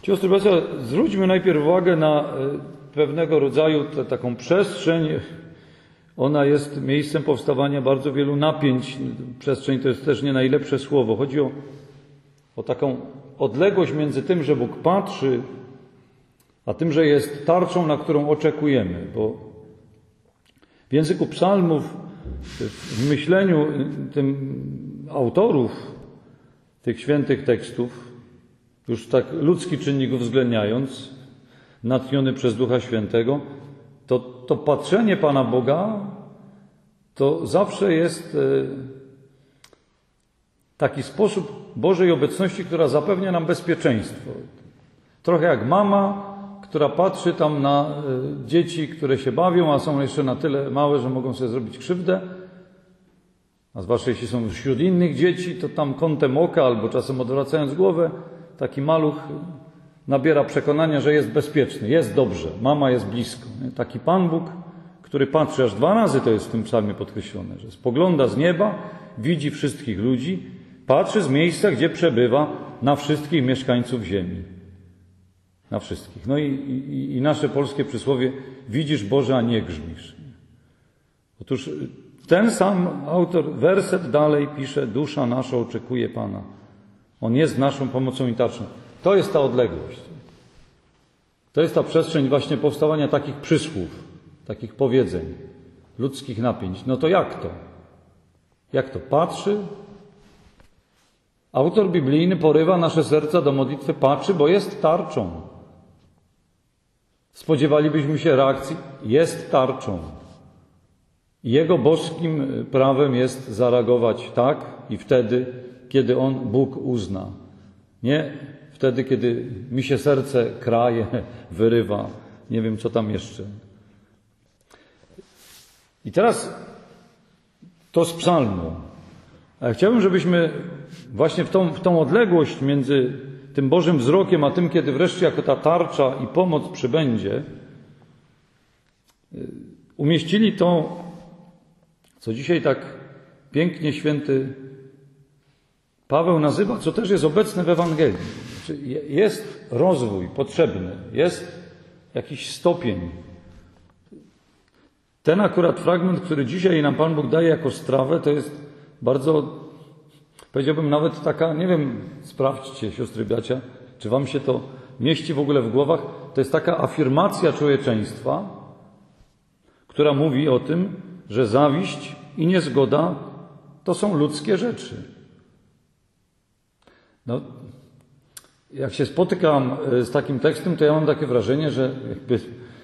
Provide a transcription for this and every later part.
Siostry bracia, zwróćmy najpierw uwagę na pewnego rodzaju taką przestrzeń. Ona jest miejscem powstawania bardzo wielu napięć. Przestrzeń to jest też nie najlepsze słowo. Chodzi o taką odległość między tym, że Bóg patrzy, a tym, że jest tarczą, na którą oczekujemy. Bo w języku psalmów, w myśleniu tym autorów tych świętych tekstów, już tak ludzki czynnik uwzględniając, natchniony przez Ducha Świętego, to patrzenie Pana Boga to zawsze jest taki sposób Bożej obecności, która zapewnia nam bezpieczeństwo. Trochę jak mama, która patrzy tam na dzieci, które się bawią, a są jeszcze na tyle małe, że mogą sobie zrobić krzywdę. A zwłaszcza jeśli są wśród innych dzieci, to tam kątem oka albo czasem odwracając głowę, taki maluch nabiera przekonania, że jest bezpieczny, jest dobrze, mama jest blisko. Taki Pan Bóg, który patrzy, aż 2 razy to jest w tym psalmie podkreślone, że spogląda z nieba, widzi wszystkich ludzi, patrzy z miejsca, gdzie przebywa, na wszystkich mieszkańców ziemi. Na wszystkich. No i nasze polskie przysłowie, widzisz Boże, a nie grzmisz. Otóż ten sam autor, werset dalej pisze, dusza nasza oczekuje Pana. On jest naszą pomocą i tarczą. To jest ta odległość. To jest ta przestrzeń właśnie powstawania takich przysłów, takich powiedzeń, ludzkich napięć. No to jak to? Jak to? Patrzy. Autor biblijny porywa nasze serca do modlitwy, patrzy, bo jest tarczą. Spodziewalibyśmy się reakcji, jest tarczą. Jego boskim prawem jest zareagować tak i wtedy, kiedy On, Bóg, uzna. Nie wtedy, kiedy mi się serce kraje, wyrywa, nie wiem co tam jeszcze. I teraz to z psalmu. Ale chciałbym, żebyśmy właśnie w tą odległość między tym Bożym wzrokiem, a tym, kiedy wreszcie jako ta tarcza i pomoc przybędzie, umieścili to, co dzisiaj tak pięknie święty Paweł nazywa, co też jest obecne w Ewangelii. Jest rozwój potrzebny, jest jakiś stopień. Ten akurat fragment, który dzisiaj nam Pan Bóg daje jako strawę, to jest bardzo, powiedziałbym nawet taka, nie wiem, sprawdźcie, siostry bracia, czy wam się to mieści w ogóle w głowach, to jest taka afirmacja człowieczeństwa, która mówi o tym, że zawiść i niezgoda to są ludzkie rzeczy. No, jak się spotykam z takim tekstem, to ja mam takie wrażenie, że jakby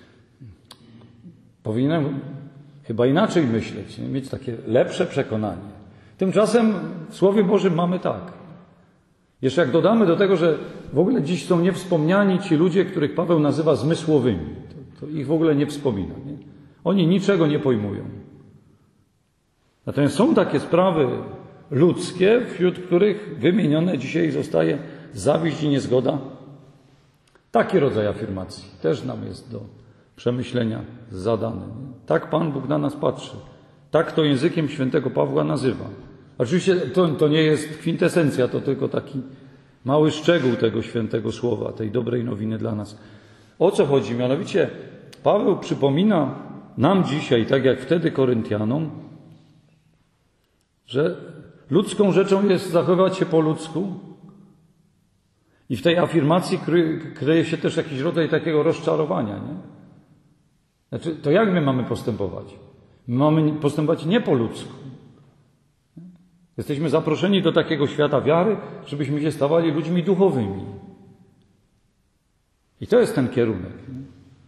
powinienem chyba inaczej myśleć, mieć takie lepsze przekonanie. Tymczasem w Słowie Bożym mamy tak. Jeszcze jak dodamy do tego, że w ogóle dziś są niewspomniani ci ludzie, których Paweł nazywa zmysłowymi, to ich w ogóle nie wspomina. Nie? Oni niczego nie pojmują. Natomiast są takie sprawy ludzkie, wśród których wymienione dzisiaj zostaje zawiść i niezgoda. Taki rodzaj afirmacji też nam jest do przemyślenia zadany. Tak Pan Bóg na nas patrzy. Tak to językiem świętego Pawła nazywa. Oczywiście to nie jest kwintesencja, to tylko taki mały szczegół tego świętego słowa, tej dobrej nowiny dla nas. O co chodzi? Mianowicie Paweł przypomina nam dzisiaj, tak jak wtedy Koryntianom, że ludzką rzeczą jest zachowywać się po ludzku i w tej afirmacji kryje się też jakiś rodzaj takiego rozczarowania. Nie? Znaczy, to jak my mamy postępować? My mamy postępować nie po ludzku. Jesteśmy zaproszeni do takiego świata wiary, żebyśmy się stawali ludźmi duchowymi. I to jest ten kierunek. Nie?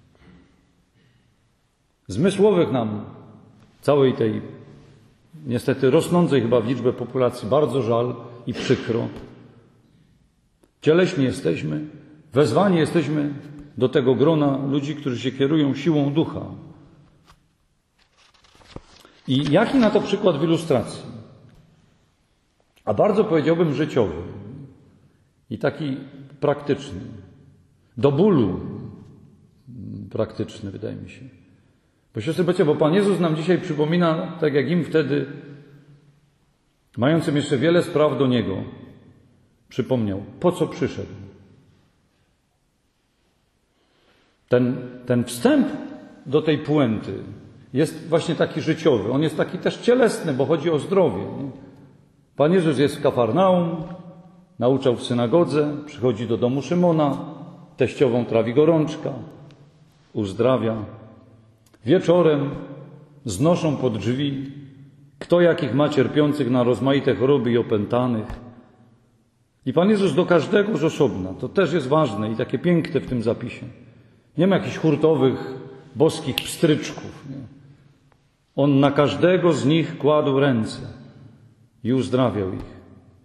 Zmysłowych nam całej tej niestety rosnącej chyba w liczbę populacji bardzo żal i przykro. Cieleśni jesteśmy, wezwani jesteśmy do tego grona ludzi, którzy się kierują siłą ducha. I jaki na to przykład w ilustracji? A bardzo powiedziałbym życiowy i taki praktyczny. Do bólu praktyczny, wydaje mi się. Bo siostry bracia, bo Pan Jezus nam dzisiaj przypomina, tak jak im wtedy, mającym jeszcze wiele spraw do Niego, przypomniał, po co przyszedł. Ten wstęp do tej puenty jest właśnie taki życiowy. On jest taki też cielesny, bo chodzi o zdrowie. Nie? Pan Jezus jest w Kafarnaum, nauczał w synagodze, przychodzi do domu Szymona, teściową trawi gorączka, uzdrawia. Wieczorem znoszą pod drzwi, kto jakich ma cierpiących na rozmaite choroby i opętanych. I Pan Jezus do każdego z osobna. To też jest ważne i takie piękne w tym zapisie. Nie ma jakichś hurtowych, boskich pstryczków. Nie? On na każdego z nich kładł ręce i uzdrawiał ich.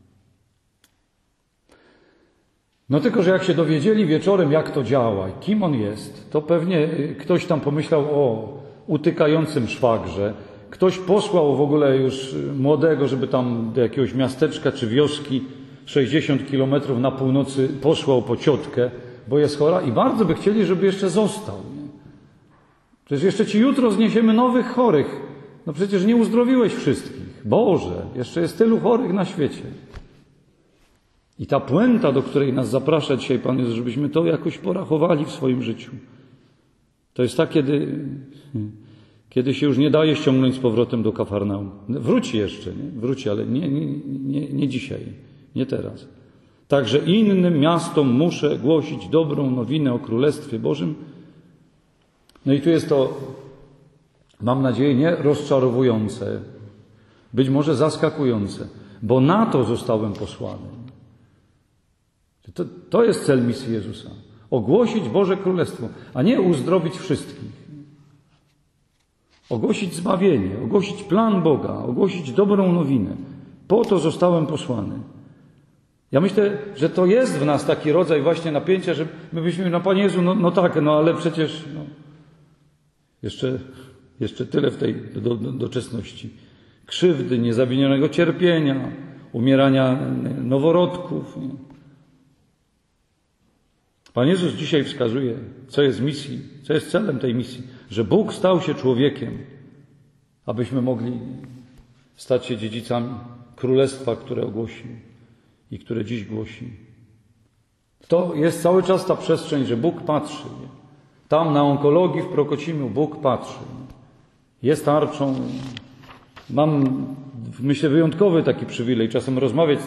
No tylko, że jak się dowiedzieli wieczorem, jak to działa, kim on jest, to pewnie ktoś tam pomyślał o utykającym szwagrze. Ktoś posłał w ogóle już młodego, żeby tam do jakiegoś miasteczka czy wioski 60 kilometrów na północy posłał po ciotkę, bo jest chora i bardzo by chcieli, żeby jeszcze został. Nie? Przecież jeszcze ci jutro zniesiemy nowych chorych. No przecież nie uzdrowiłeś wszystkich. Boże, jeszcze jest tylu chorych na świecie. I ta puenta, do której nas zaprasza dzisiaj Pan Jezus, żebyśmy to jakoś porachowali w swoim życiu. To jest tak, kiedy się już nie daje ściągnąć z powrotem do Kafarnaum. Wróci jeszcze, nie? Wróci, ale nie dzisiaj, nie teraz. Także innym miastom muszę głosić dobrą nowinę o Królestwie Bożym. No i tu jest to, mam nadzieję, nie rozczarowujące, być może zaskakujące, bo na to zostałem posłany. To jest cel misji Jezusa. Ogłosić Boże Królestwo, a nie uzdrowić wszystkich. Ogłosić zbawienie, ogłosić plan Boga, ogłosić dobrą nowinę. Po to zostałem posłany. Ja myślę, że to jest w nas taki rodzaj właśnie napięcia, że my byśmy, no Panie Jezu, no tak, no ale przecież jeszcze tyle w tej doczesności. Krzywdy, niezawinionego cierpienia, umierania noworodków. Nie? Pan Jezus dzisiaj wskazuje, co jest misji, co jest celem tej misji, że Bóg stał się człowiekiem, abyśmy mogli stać się dziedzicami Królestwa, które ogłosił i które dziś głosi. To jest cały czas ta przestrzeń, że Bóg patrzy. Nie? Tam na onkologii w Prokocimiu Bóg patrzy. Jest tarczą. Mam, myślę, wyjątkowy taki przywilej czasem rozmawiać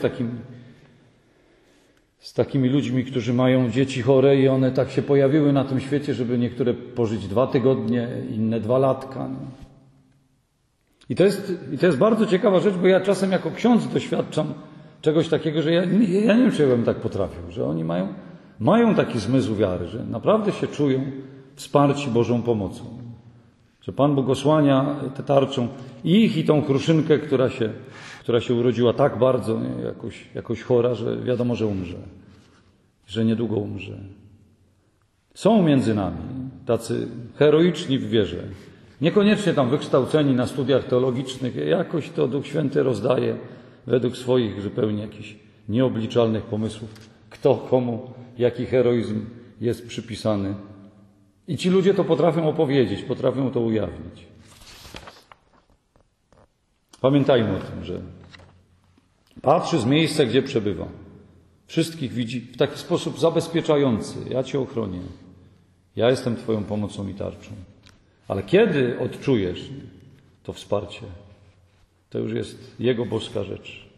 z takimi ludźmi, którzy mają dzieci chore i one tak się pojawiły na tym świecie, żeby niektóre pożyć 2 tygodnie, inne 2 latka. I to jest bardzo ciekawa rzecz, bo ja czasem jako ksiądz doświadczam czegoś takiego, że ja nie wiem, czy ja bym tak potrafił, że oni mają taki zmysł wiary, że naprawdę się czują wsparci Bożą pomocą. Że Pan Bóg osłania tę tarczą ich i tą kruszynkę, która się urodziła tak bardzo jakoś chora, że wiadomo, że umrze. Że niedługo umrze. Są między nami tacy heroiczni w wierze. Niekoniecznie tam wykształceni na studiach teologicznych. Jakoś to Duch Święty rozdaje według swoich zupełnie jakichś nieobliczalnych pomysłów. Kto komu jaki heroizm jest przypisany. I ci ludzie to potrafią opowiedzieć, potrafią to ujawnić. Pamiętajmy o tym, że patrzy z miejsca, gdzie przebywa. Wszystkich widzi w taki sposób zabezpieczający. Ja Cię ochronię. Ja jestem Twoją pomocą i tarczą. Ale kiedy odczujesz to wsparcie, to już jest Jego boska rzecz.